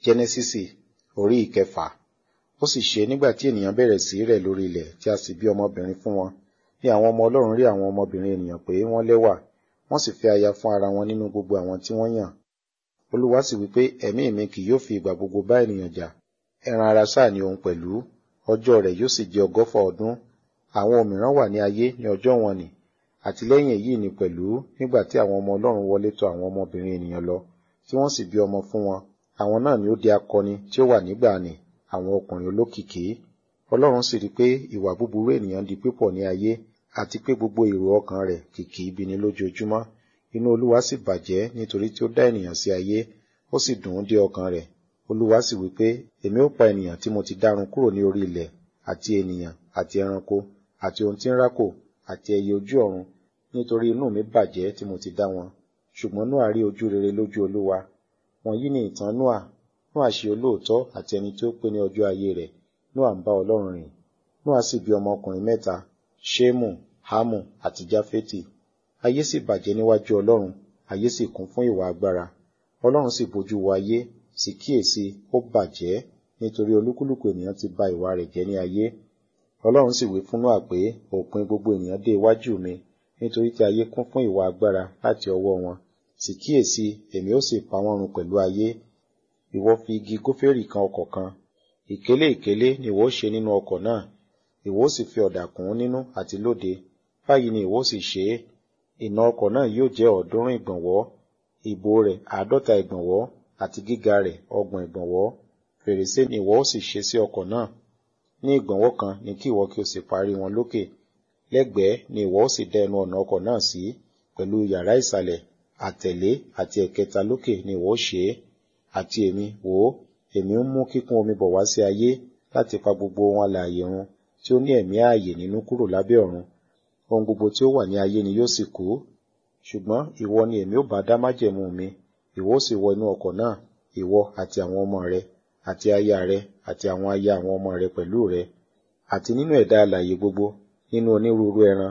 Jẹ́nẹ́sísì orí ìkẹfà. Ó sì ṣe nígbà tí ènìyàn bẹ̀rẹ̀ sí rẹ̀ lórí ilẹ̀ tí a sì bí ọmọbìnrin fún wọn, ní àwọn ọmọ Ọlọ́run rí àwọn ọmọbìnrin ènìyàn pé wọ́n lẹ́wà, wọ́n sì fẹ́ aya fún ara wọn nínú gbogbo àwọn tí wọ́n yàn. Olúwa sì wí pé, ẹ̀mí mi kì yóò fi ìgbà gbogbo bá ènìyàn jà, ẹran ara sáà ni òun pẹ̀lú, ọjọ́ rẹ̀ yóò sì jẹ́ 100 ọdún. Àwọn òmíràn wà ní ayé ní ọjọ́ wọn nì, àti lẹ́yìn èyí ni pẹ̀lú, nígbà tí àwọn ọmọ Ọlọ́run wọlé tọ̀ àwọn ọmọbìnrin ènìyàn lọ, tí wọ́n sì bí ọmọ fún wọn, àwọn náà ni ó di akọni tí ó wà nígbà nì, àwọn ọkùnrin olókìkí. Ọlọ́run sì rí pé ìwà búburú ènìyàn di pípọ̀ ní ayé, àti pé gbogbo èrò ọkàn rẹ̀ kìkì ibi ni lójoojúmọ́. Inú Olúwa sì bàjẹ́ nítorí tí ó dá ènìyàn sí ayé, ó sì dùn ún dé ọkàn rẹ̀. Olúwa sì wí pé, èmi ó pa ènìyàn tí mo ti dárun kúrò ní orí ilẹ̀, àti ènìyàn, àti ẹranko, àti ohun tí ń rákò, àti ẹyẹ ojú ọ̀run, nítorí inú mi bàjẹ́ tí mo ti dá wọn. Ṣùgbọ́n Nóà rí ojú rere lójú Olúwa. Wọ̀nyí ni ìtàn Nóà. Nóà ṣe olóòótọ́ àti ẹni tí ó pé ní ọjọ́ ayé rẹ̀. Nóà ń bá Ọlọ́run rìn. Nóà sì bí ọmọkùnrin 3, Ṣémù, Hámù àti Jáfétì. Ayé sì bàjẹ́ níwájú Ọlọ́run, ayé sì kún fún ìwà agbára. Ọlọ́run sì bojú wo ayé, sì kíyèsí, ó bàjẹ́, nítorí olúkúlùkù ènìyàn ti ba ìwà rẹ̀ jẹ́ ní ayé. Ọlọ́run sì wí fún Nóà pé, òpin gbogbo ènìyàn dé iwájú mi, nítorí tí ayé kún fún ìwà agbára láti ọwọ́ wọn. Sì kíyèsí, èmi ó sì pa wọ́n run pẹ̀lú ayé. Ìwọ fi igi góférì kan ọkọ̀ kan. Ìkélé ìkélé ni ìwọ ó ṣe nínú ọkọ̀ náà. Ìwọ ó sì fi ọ̀dà kùn ún nínú àti lóde. Báyìí ni ìwọ ó sì ṣe é. Ìnà ọkọ̀ náà yóò jẹ́ 300 ìgbọ̀nwọ́, ìbò rẹ̀ 50 ìgbọ̀nwọ́, àti gíga rẹ̀ 30 ìgbọ̀nwọ́. Fèrèsé ni ìwọ ó sì ṣe sí ọkọ̀ náà. Ní ìgbọ̀nwọ́ kan ni kí ìwọ kí o sì parí wọn lókè. Lẹ́gbẹ̀ẹ́ ni ìwọ ó sì dá ẹnu ọ̀nà ọkọ̀ náà sí, pẹ̀lú yàrá ìsàlẹ̀, àtẹ̀lé àti ẹ̀kẹta lókè ni ìwọ ó ṣe é. Àti èmi, wò ó, èmi ń mú kíkún omi bọ̀ wá sí ayé, láti pa gbogbo ohun alààyè run tí ó ní ẹ̀mí ààyè nínú kúrò lábẹ́ ọ̀run. Ohun gbogbo tí ó wà ní ayé ni yóò sì kú. Ṣùgbọ́n ìwọ ni èmi ó bá dá májẹ̀mú mi. Ìwọ ó sì wọ inú ọkọ̀ náà, ìwọ àti àwọn ọmọ rẹ, àti aya rẹ, àti àwọn aya àwọn ọmọ rẹ pẹ̀lú rẹ. Àti nínú ẹ̀dá alààyè gbogbo, nínú onírúurú ẹran,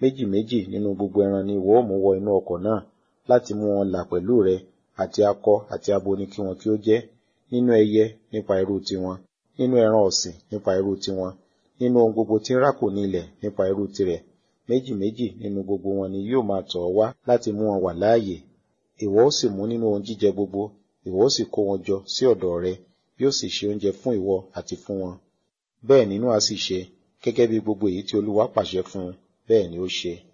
2 nínú gbogbo ẹran ni ìwọ ó mú wọ inú ọkọ̀ náà, láti mú wọn là pẹ̀lú rẹ, àti akọ àti abo ni kí wọn kí ó jẹ́, nínú ẹyẹ nípa irú tiwọn, nínú ẹran ọ̀sìn nípa irú tiwọn, nínú ohun gbogbo tí ń rákò ní ilẹ̀ nípa irú tirẹ̀. 2 nínú gbogbo wọn ni yóò máa tọ̀ ọ́ wá láti mú wọn wà láàyè. Ìwọ ó sì mú nínú ohun jíjẹ gbogbo, ìwọ ó sì kó wọn jọ sí ọ̀dọ̀ rẹ, yóò sì ṣe oúnjẹ fún ìwọ àti fún wọn. Bẹ́ẹ̀ ni Nóà sì ṣe, gẹ́gẹ́ bí gbogbo èyí tí Olúwa pàṣẹ fún un, bẹ́ẹ̀ ni ó ṣe.